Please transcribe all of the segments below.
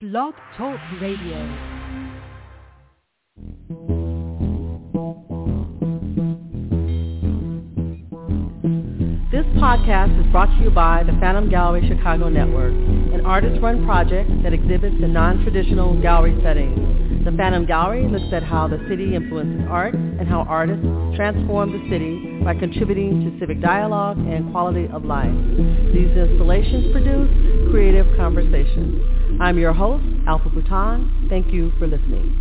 Blog Talk Radio. This podcast is brought to you by the Phantom Gallery Chicago Network, an artist-run project that exhibits in non-traditional gallery settings. The Phantom Gallery looks at how the city influences art and how artists transform the city by contributing to civic dialogue and quality of life. These installations produce creative conversations. I'm your host, Alpha Bhutan. Thank you for listening.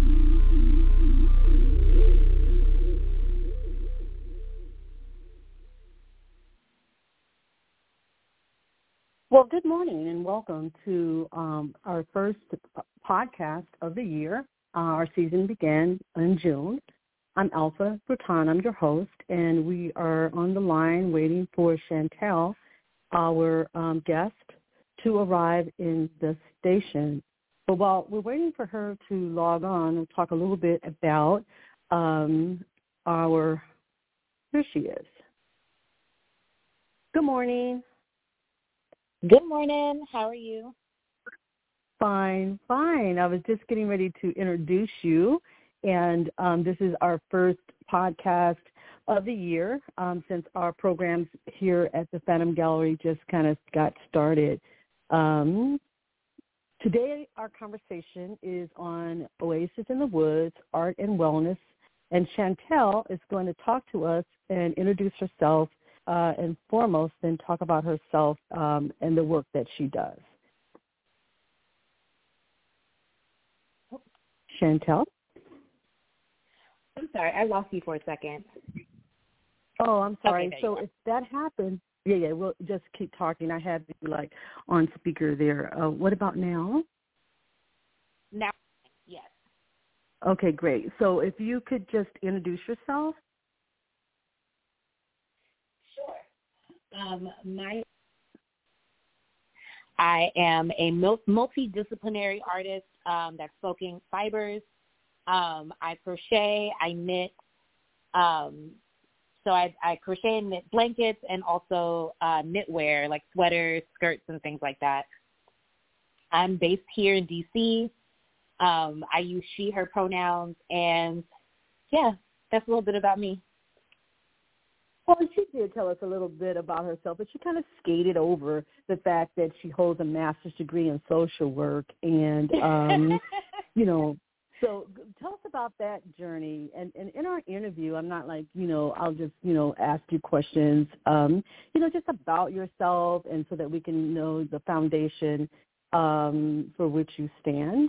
Well, good morning and welcome to our first podcast of the year. Our season began in June. I'm Alpha Bhutan, I'm your host, and we are on the line waiting for Chantel, our guest, to arrive in the station. But while we're waiting for her to log on, we'll talk a little bit about here she is. Good morning. Good morning. How are you? Fine. I was just getting ready to introduce you, and this is our first podcast of the year since our programs here at the Phantom Gallery just kind of got started. Today, our conversation is on Oasis in the Woods, art and wellness, and Chantel is going to talk to us and introduce herself and foremost, then talk about herself and the work that she does. Chantel? I'm sorry, I lost you for a second. Oh, I'm sorry. Okay, so if that happens, we'll just keep talking. I have you on speaker there. What about now? Now, yes. Okay, great. So if you could just introduce yourself. I am a multidisciplinary artist that's spoken fibers. I crochet, I knit. So I crochet and knit blankets and also knitwear like sweaters, skirts, and things like that. I'm based here in D.C. I use she, her pronouns, and that's a little bit about me. Well, she did tell us a little bit about herself, but she kind of skated over the fact that she holds a master's degree in social work. And, so tell us about that journey. And in our interview, I'm not I'll just, ask you questions, just about yourself and so that we can know the foundation for which you stand,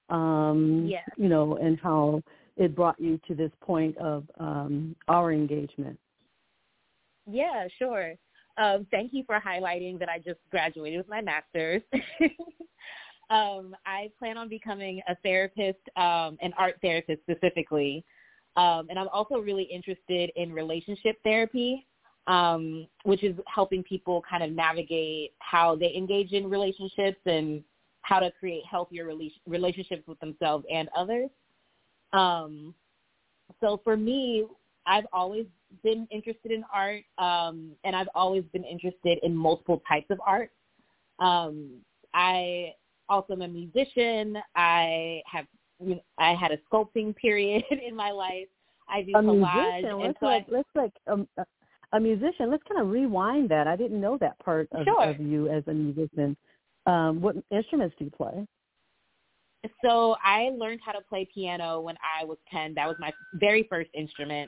and how it brought you to this point of our engagement. Yeah, sure. Thank you for highlighting that I just graduated with my master's. I plan on becoming a therapist, an art therapist specifically. And I'm also really interested in relationship therapy, which is helping people kind of navigate how they engage in relationships and how to create healthier relationships with themselves and others. So for me, I've always been interested in art, and I've always been interested in multiple types of art. I also am a musician. I had a sculpting period in my life. I do collage. A musician. Let's kind of rewind that. I didn't know that part of you as a musician. What instruments do you play? So I learned how to play piano when I was 10. That was my very first instrument.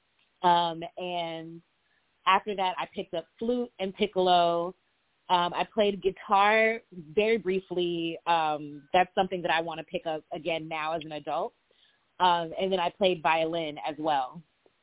And after that, I picked up flute and piccolo. I played guitar very briefly. That's something that I want to pick up again now as an adult. And then I played violin as well.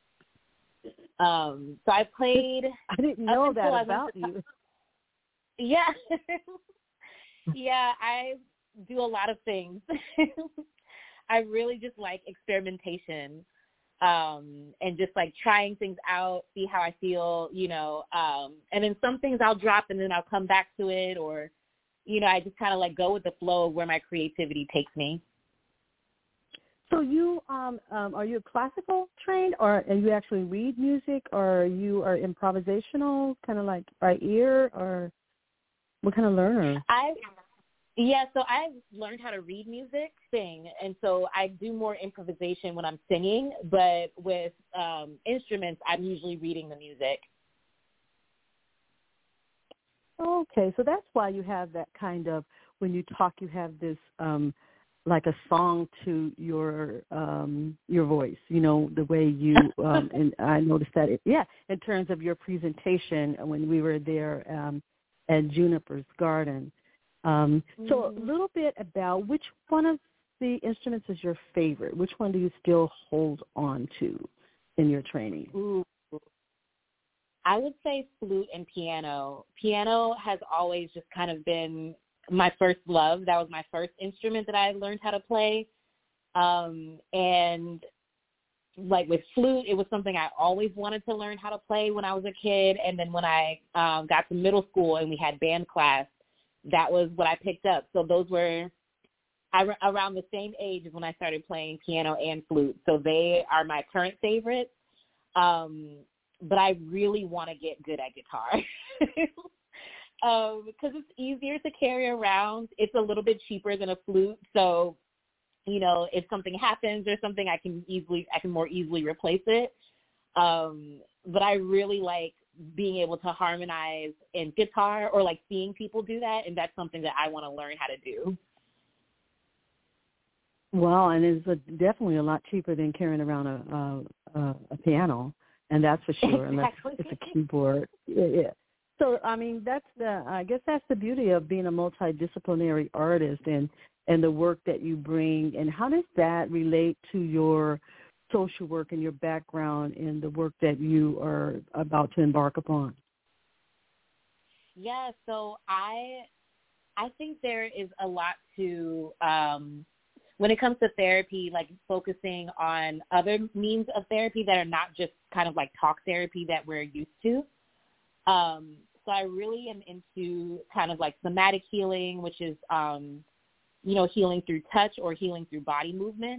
So I played. I didn't know that about you. Yeah. Yeah, I do a lot of things. I really just like experimentation. And just trying things out, see how I feel, and then some things I'll drop and then I'll come back to it, or, I just kind of go with the flow of where my creativity takes me. So you, are you classical trained, or you actually read music, or you are improvisational, kind of by ear, or what kind of learner? Yeah, so I've learned how to read music, sing, and so I do more improvisation when I'm singing, but with instruments, I'm usually reading the music. Okay, so that's why you have that kind of, when you talk, you have this like a song to your voice, you know, the way you and I noticed that in terms of your presentation when we were there at Juniper's Garden. So a little bit about which one of the instruments is your favorite? Which one do you still hold on to in your training? Ooh. I would say flute and piano. Piano has always just kind of been my first love. That was my first instrument that I learned how to play. And like with flute, it was something I always wanted to learn how to play when I was a kid. And then when I got to middle school and we had band class, that was what I picked up. So those were around the same age as when I started playing piano and flute. So they are my current favorites. But I really want to get good at guitar because it's easier to carry around. It's a little bit cheaper than a flute. So, you know, if something happens or something, I can more easily replace it. But I really like being able to harmonize in guitar or like seeing people do that. And that's something that I want to learn how to do. Well, and it's definitely a lot cheaper than carrying around a piano. And that's for sure, unless it's a keyboard. Yeah. So, I mean, I guess that's the beauty of being a multidisciplinary artist and the work that you bring. And how does that relate to your social work and your background in the work that you are about to embark upon? Yeah, so I think there is a lot to when it comes to therapy, like focusing on other means of therapy that are not just kind of like talk therapy that we're used to. So I really am into kind of like somatic healing, which is, you know, healing through touch or healing through body movement.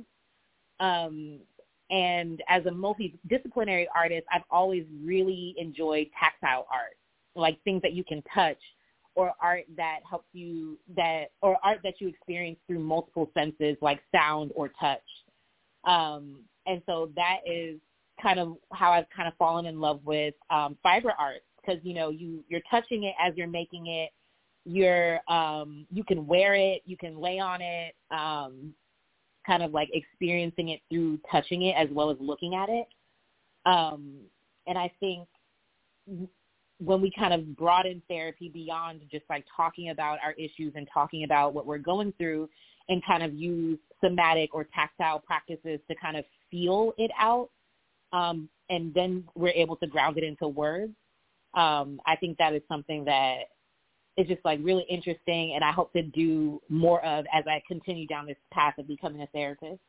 And as a multidisciplinary artist, I've always really enjoyed tactile art, like things that you can touch, or art that helps you or art that you experience through multiple senses like sound or touch. And so that is kind of how I've kind of fallen in love with fiber art because, you know, you're touching it as you're making it. You can wear it, you can lay on it, kind of like experiencing it through touching it as well as looking at it. And I think when we kind of broaden therapy beyond just like talking about our issues and talking about what we're going through and kind of use somatic or tactile practices to kind of feel it out, and then we're able to ground it into words, I think that is something that is just like really interesting and I hope to do more of as I continue down this path of becoming a therapist.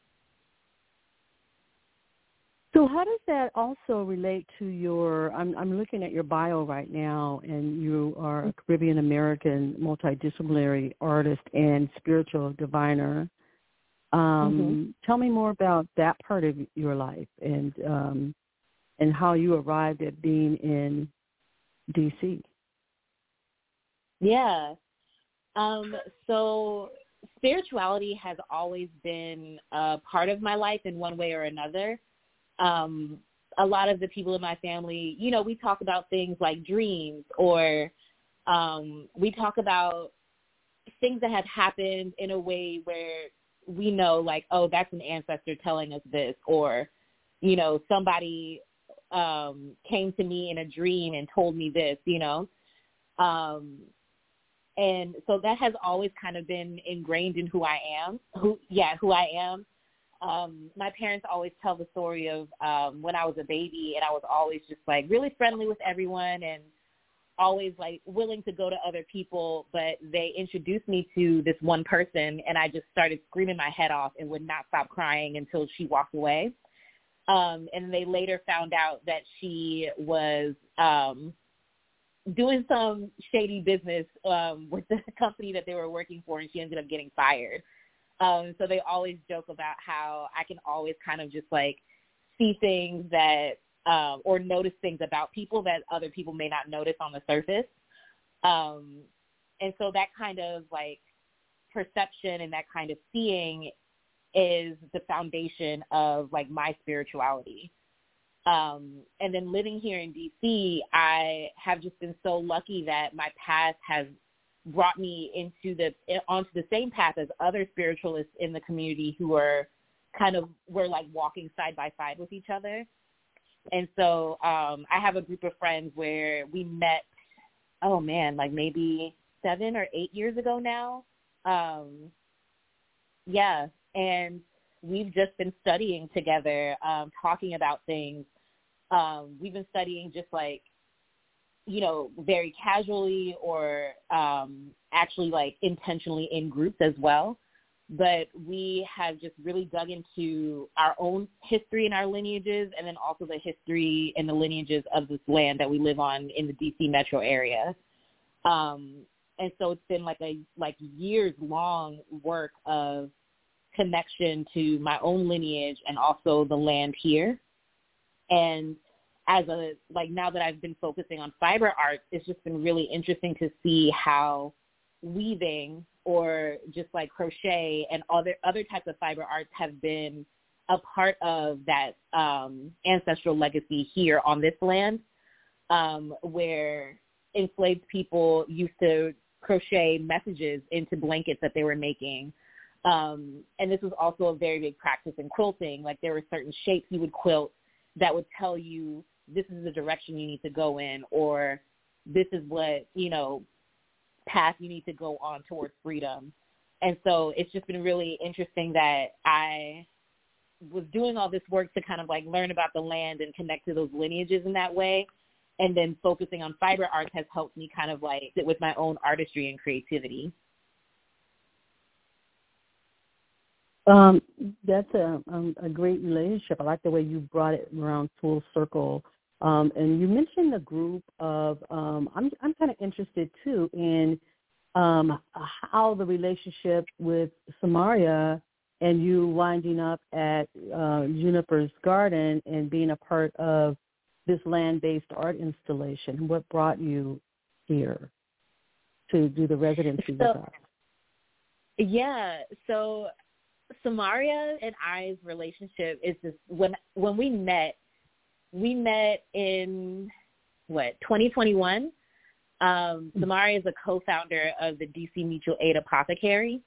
So how does that also relate to your, I'm looking at your bio right now, and you are a Caribbean-American multidisciplinary artist and spiritual diviner. Tell me more about that part of your life and how you arrived at being in D.C. Yeah. So spirituality has always been a part of my life in one way or another. A lot of the people in my family, you know, we talk about things like dreams or we talk about things that have happened in a way where we know like, oh, that's an ancestor telling us this, or, you know, somebody came to me in a dream and told me this, you know. And so that has always kind of been ingrained in who I am. My parents always tell the story of when I was a baby and I was always just like really friendly with everyone and always like willing to go to other people, but they introduced me to this one person and I just started screaming my head off and would not stop crying until she walked away. And they later found out that she was doing some shady business with the company that they were working for, and she ended up getting fired. So they always joke about how I can always kind of just like see things that or notice things about people that other people may not notice on the surface. And so that kind of like perception and that kind of seeing is the foundation of like my spirituality. And then living here in DC, I have just been so lucky that my path has brought me onto the same path as other spiritualists in the community who we're like walking side by side with each other. And so I have a group of friends where we met, like maybe 7 or 8 years ago now. And we've just been studying together, talking about things. We've been studying just like, very casually or actually like intentionally in groups as well. But we have just really dug into our own history and our lineages, and then also the history and the lineages of this land that we live on in the DC metro area. And so it's been like years long work of connection to my own lineage and also the land here. And now that I've been focusing on fiber arts, it's just been really interesting to see how weaving or just like crochet and other types of fiber arts have been a part of that ancestral legacy here on this land, where enslaved people used to crochet messages into blankets that they were making. And this was also a very big practice in quilting. Like there were certain shapes you would quilt that would tell you this is the direction you need to go in, or this is what, path you need to go on towards freedom. And so it's just been really interesting that I was doing all this work to kind of like learn about the land and connect to those lineages in that way. And then focusing on fiber arts has helped me kind of like sit with my own artistry and creativity. That's a great relationship. I like the way you brought it around full circle. And you mentioned the group of, I'm kind of interested too in how the relationship with Samaria and you winding up at Juniper's Garden and being a part of this land-based art installation. What brought you here to do the residency with us? Yeah, so Samaria and I's relationship is just when we met in 2021. Samaria is a co-founder of the DC Mutual Aid Apothecary,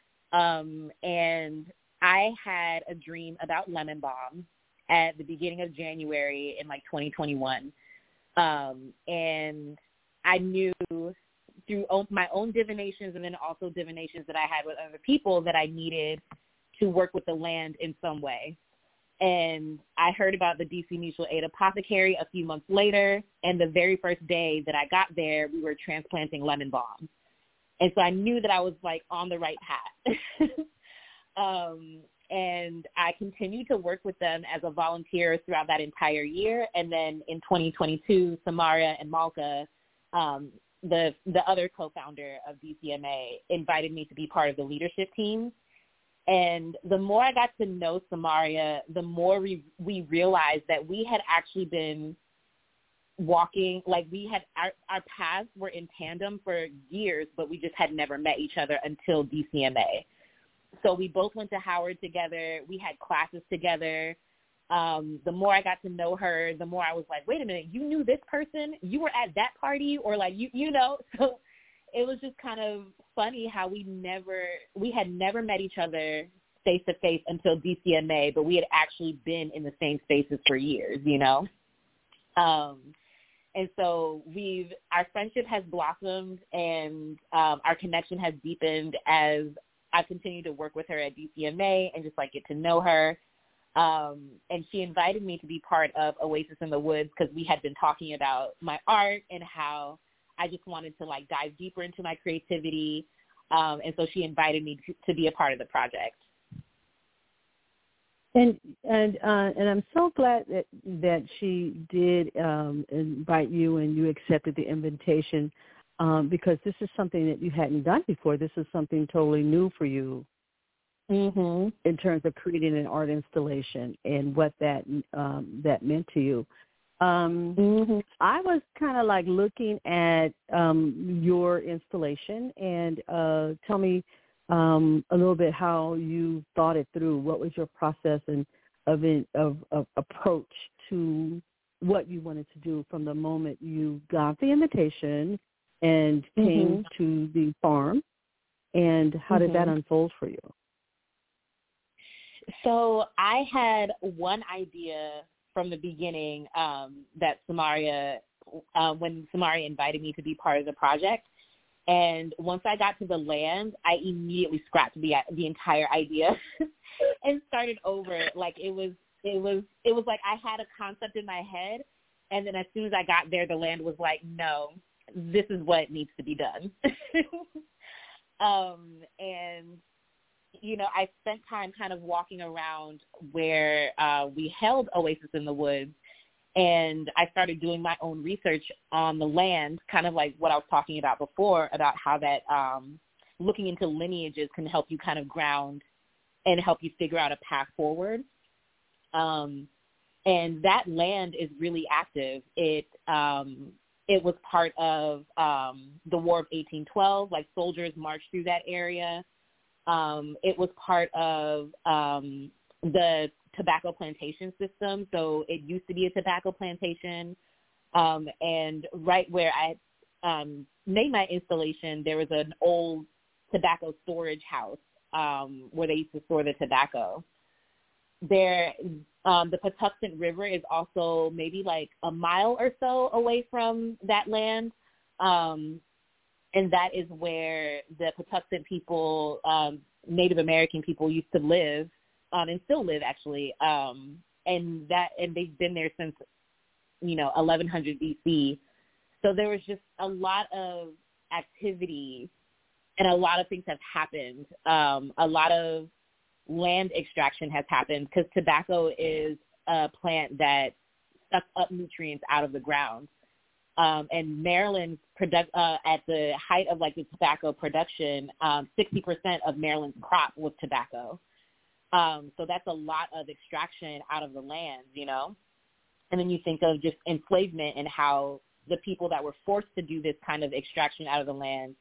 and I had a dream about lemon balm at the beginning of January in 2021, and I knew through my own divinations and then also divinations that I had with other people that I needed to work with the land in some way. And I heard about the DC Mutual Aid Apothecary a few months later, and the very first day that I got there, we were transplanting lemon balm. And so I knew that I was on the right path. And I continued to work with them as a volunteer throughout that entire year. And then in 2022, Samaria and Malka, the other co-founder of DCMA, invited me to be part of the leadership team. And the more I got to know Samaria, the more we realized that we had actually been walking, our paths were in tandem for years, but we just had never met each other until DCMA. So we both went to Howard together. We had classes together. The more I got to know her, the more I was like, wait a minute, you knew this person? You were at that party? Or so it was just kind of funny how we had never met each other face to face until DCMA, but we had actually been in the same spaces for years, And so our friendship has blossomed and our connection has deepened as I continue to work with her at DCMA and just get to know her. And she invited me to be part of Oasis in the Woods because we had been talking about my art and how I just wanted to dive deeper into my creativity. And so she invited me to be a part of the project. And I'm so glad that she did invite you and you accepted the invitation because this is something that you hadn't done before. This is something totally new for you in terms of creating an art installation and what that meant to you. I was kind of looking at your installation and tell me a little bit how you thought it through. What was your process and of approach to what you wanted to do from the moment you got the invitation and came to the farm, and how did that unfold for you? So I had one idea from the beginning that Samaria, when Samaria invited me to be part of the project. And once I got to the land, I immediately scrapped the entire idea and started over. Like it was like I had a concept in my head, and then as soon as I got there, the land was like, no, this is what needs to be done. And you know, I spent time kind of walking around where we held Oasis in the Woods, and I started doing my own research on the land, kind of like what I was talking about before, about how that looking into lineages can help you kind of ground and help you figure out a path forward. And that land is really active. It was part of the War of 1812, like soldiers marched through that area. It was part of the tobacco plantation system. So it used to be a tobacco plantation. And right where I made my installation, there was an old tobacco storage house where they used to store the tobacco. There, the Patuxent River is also maybe like a mile or so away from that land. And that is where the Patuxent people, Native American people, used to live, and still live actually. And they've been there since, 1100 BC. So there was just a lot of activity, and a lot of things have happened. A lot of land extraction has happened because tobacco is a plant that sucks up nutrients out of the ground. And Maryland's at the height of like the tobacco production, 60% of Maryland's crop was tobacco. So that's a lot of extraction out of the land, And then you think of just enslavement and how the people that were forced to do this kind of extraction out of the land,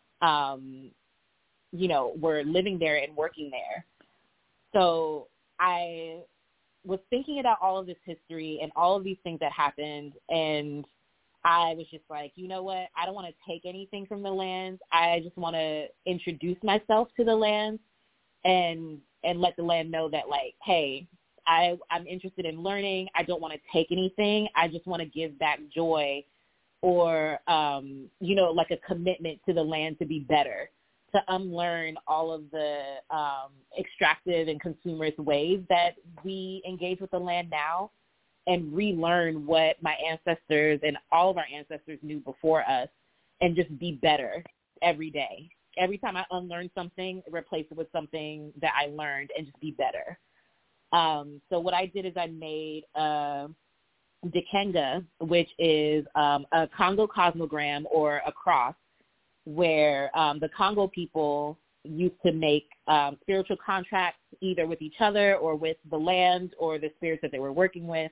were living there and working there. So I was thinking about all of this history and all of these things that happened, and I was just like, you know what? I don't want to take anything from the land. I just want to introduce myself to the land and let the land know that, like, hey, I'm interested in learning. I don't want to take anything. I just want to give back joy or, like a commitment to the land to be better, to unlearn all of the extractive and consumerist ways that we engage with the land now, and relearn what my ancestors and all of our ancestors knew before us, and just be better every day. Every time I unlearn something, replace it with something that I learned, and just be better. So what I did is I made a Dikenga, which is a Congo cosmogram, or a cross, where the Congo people used to make spiritual contracts either with each other or with the land or the spirits that they were working with.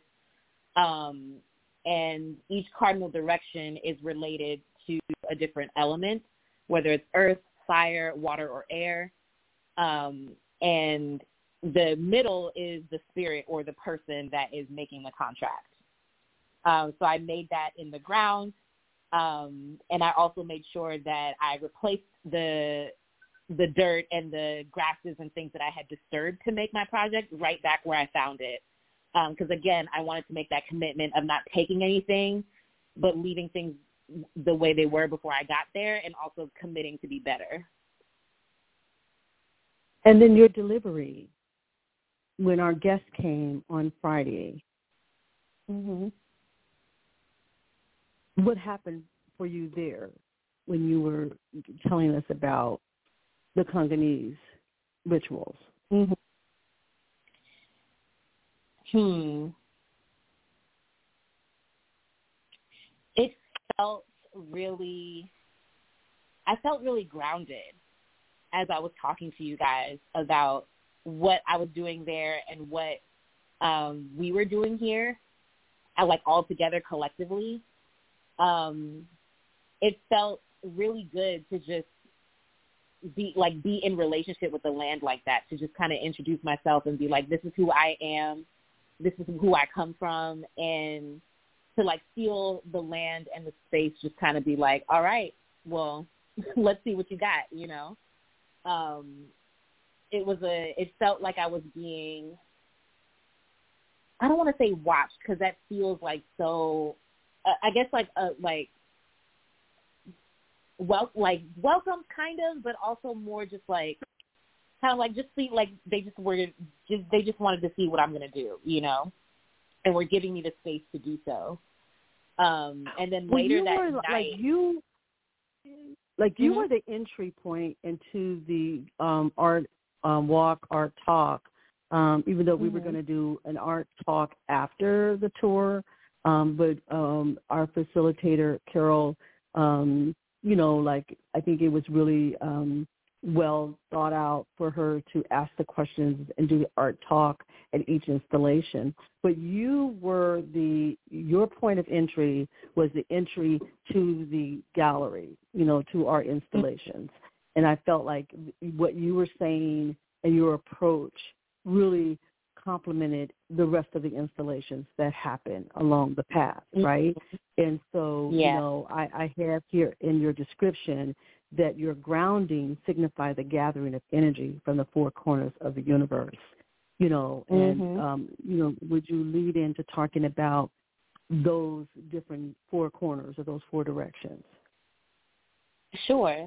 And each cardinal direction is related to a different element, whether it's earth, fire, water, or air. And the middle is the spirit or the person that is making the contract. So I made that in the ground. And I also made sure that I replaced the dirt and the grasses and things that I had disturbed to make my project right back where I found it. Because, again, I wanted to make that commitment of not taking anything, but leaving things the way they were before I got there, and also committing to be better. And then your delivery, when our guest came on Friday, what happened for you there when you were telling us about the Congolese rituals? It felt I felt really grounded as I was talking to you guys about what I was doing there and what we were doing here, like all together collectively. It felt really good to just be in relationship with the land like that, to just kind of introduce myself and be like, this is who I am, this is who I come from, and to like feel the land and the space just kind of be like, all right, well, let's see what you got, you know. It felt like I was being, I don't want to say watched, because that feels like so, I guess welcome kind of, but also more just like kind of like just see, like they just wanted to see what I'm going to do, you know, and were giving me the space to do so. And then later that night, you mm-hmm. were the entry point into the art walk, art talk. Even though we were going to do an art talk after the tour, but our facilitator Carol, you know, like I think it was really well thought out for her to ask the questions and do the art talk at each installation. But your point of entry was the entry to the gallery, you know, to our installations. And I felt like what you were saying and your approach really complemented the rest of the installations that happen along the path, right? And so, you know, I have here in your description that your grounding signified the gathering of energy from the four corners of the universe, you know, and, you know, would you lead into talking about those different four corners or those four directions? Sure.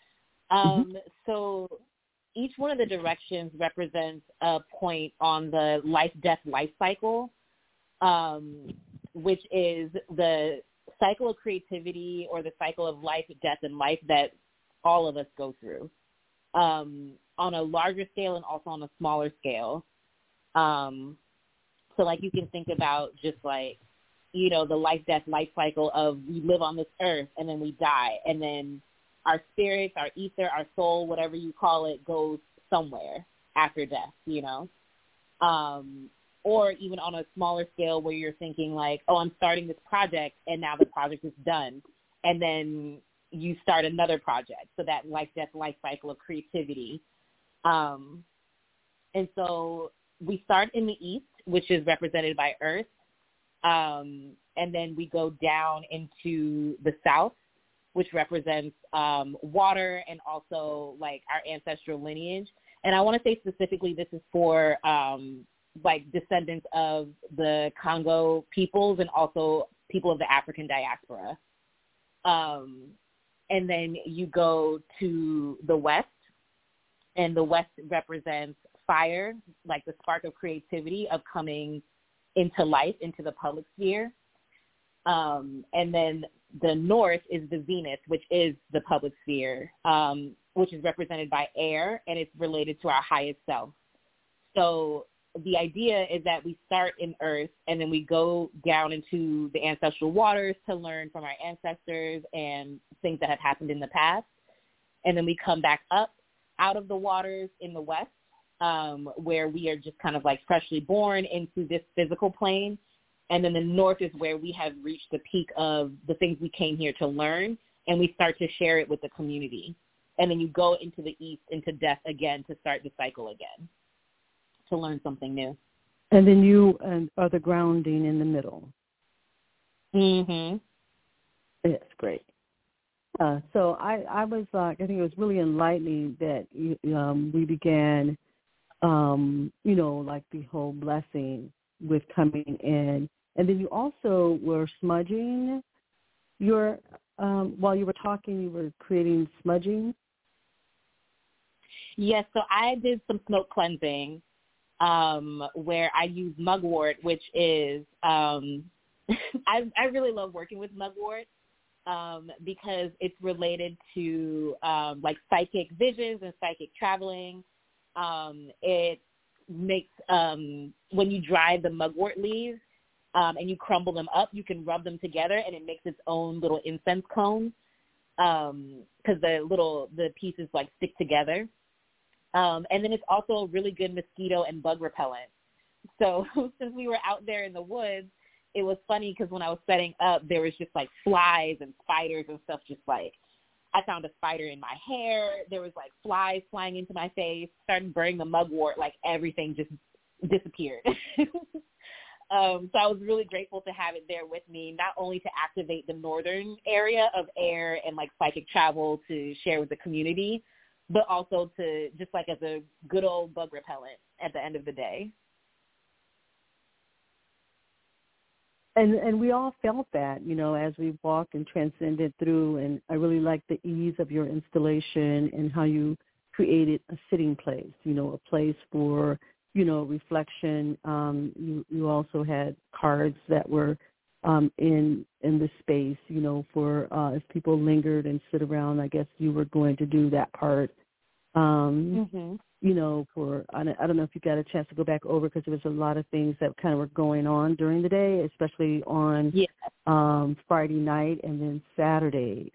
So each one of the directions represents a point on the life-death life cycle, which is the cycle of creativity or the cycle of life, death, and life that all of us go through on a larger scale and also on a smaller scale. So, like, you can think about just, like, you know, the life-death life cycle of we live on this earth and then we die, and then our spirits, our ether, our soul, whatever you call it, goes somewhere after death, you know? Or even on a smaller scale where you're thinking like, oh, I'm starting this project and now the project is done. And then you start another project. So that life-death life cycle of creativity. And so we start in the east, which is represented by Earth. And then we go down into the south, which represents water and also like our ancestral lineage. And I want to say specifically this is for like descendants of the Congo peoples and also people of the African diaspora. And then you go to the west, and the west represents fire, like the spark of creativity of coming into life, into the public sphere. And then the north is the zenith, which is the public sphere, which is represented by air, and it's related to our highest self. So the idea is that we start in earth, and then we go down into the ancestral waters to learn from our ancestors and things that have happened in the past. And then we come back up out of the waters in the west, where we are just kind of like freshly born into this physical plane. And then the north is where we have reached the peak of the things we came here to learn, and we start to share it with the community. And then you go into the east, into death again, to start the cycle again, to learn something new. And then you are the grounding in the middle. Mm-hmm. Yes, great. So I was, I think it was really enlightening that we began, you know, like the whole blessing with coming in. And then you also were smudging your, while you were talking, you were creating smudging. Yes, so I did some smoke cleansing where I used mugwort, which is, I really love working with mugwort because it's related to like psychic visions and psychic traveling. It makes, when you dry the mugwort leaves and you crumble them up, you can rub them together and it makes its own little incense cone because the pieces like stick together. And then it's also a really good mosquito and bug repellent. So since we were out there in the woods, it was funny because when I was setting up, there was just like flies and spiders and stuff just like I found a spider in my hair. There was like flies flying into my face, started burning the mugwort, like everything just disappeared. So I was really grateful to have it there with me, not only to activate the northern area of air and like psychic travel to share with the community, but also to just like as a good old bug repellent at the end of the day. And we all felt that, you know, as we walked and transcended through. And I really liked the ease of your installation and how you created a sitting place, you know, a place for, you know, reflection. You also had cards that were in the space, you know, for if people lingered and sit around. I guess you were going to do that part. You know, for I don't know if you got a chance to go back over, because there was a lot of things that kind of were going on during the day, especially on Friday night and then Saturday.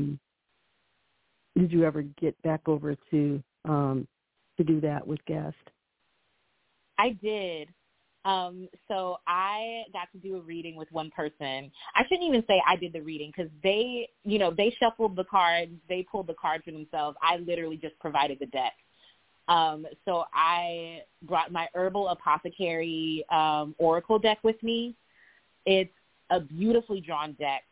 Did you ever get back over to do that with guests? I did. So I got to do a reading with one person. I shouldn't even say I did the reading, because they, you know, they shuffled the cards. They pulled the cards for themselves. I literally just provided the deck. So I brought my Herbal Apothecary Oracle deck with me. It's a beautifully drawn deck.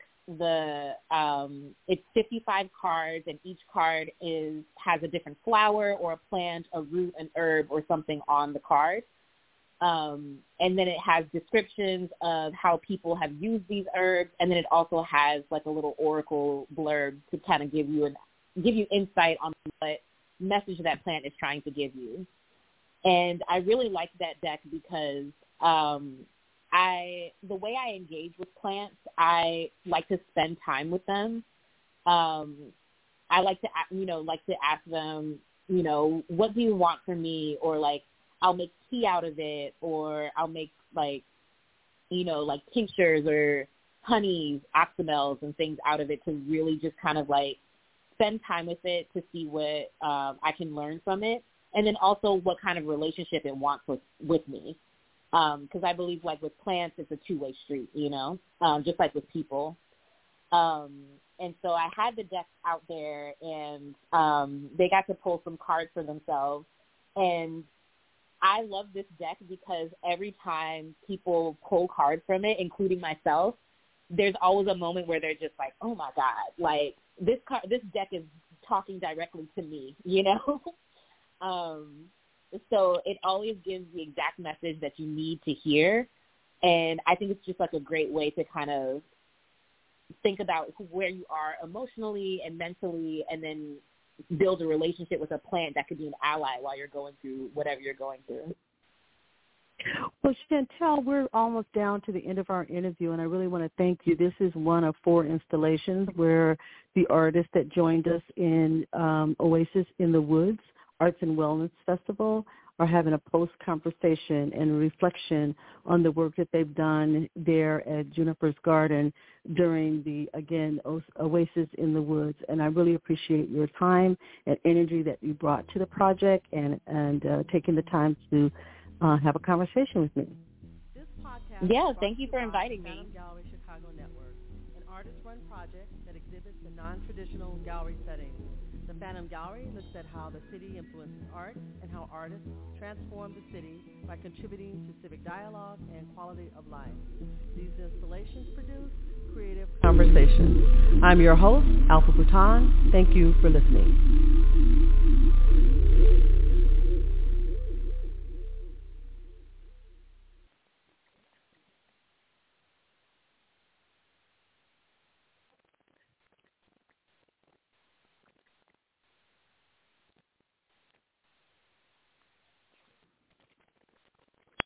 It's 55 cards, and each card has a different flower or a plant, a root, an herb, or something on the card. And then it has descriptions of how people have used these herbs, and then it also has like a little oracle blurb to kind of give you insight on what message that plant is trying to give you. And I really like that deck because the way I engage with plants, I like to spend time with them. I like to ask them, you know, what do you want from me? Or like, I'll make tea out of it, or I'll make like, you know, like tinctures or honeys, oxymels and things out of it, to really just kind of like spend time with it to see what I can learn from it. And then also what kind of relationship it wants with me. Because I believe like with plants, it's a two-way street, you know, just like with people. And so I had the deck out there, and they got to pull some cards for themselves. And I love this deck because every time people pull cards from it, including myself, there's always a moment where they're just like, oh my God, like this deck is talking directly to me, you know? So it always gives the exact message that you need to hear. And I think it's just like a great way to kind of think about where you are emotionally and mentally, and then build a relationship with a plant that could be an ally while you're going through whatever you're going through. Well, Chantel, we're almost down to the end of our interview, and I really want to thank you. This is one of 4 installations where the artists that joined us in Oasis in the Woods Arts and Wellness Festival are having a post-conversation and a reflection on the work that they've done there at Juniper's Garden during the, again, Oasis in the Woods. And I really appreciate your time and energy that you brought to the project, and taking the time to have a conversation with me. This podcast thank you for inviting me. Phantom Gallery Chicago Network, an artist-run project that exhibits a non-traditional gallery setting. The Phantom Gallery looks at how the city influences art and how artists transform the city by contributing to civic dialogue and quality of life. These installations produce creative conversations. I'm your host, Alpha Bhutan. Thank you for listening.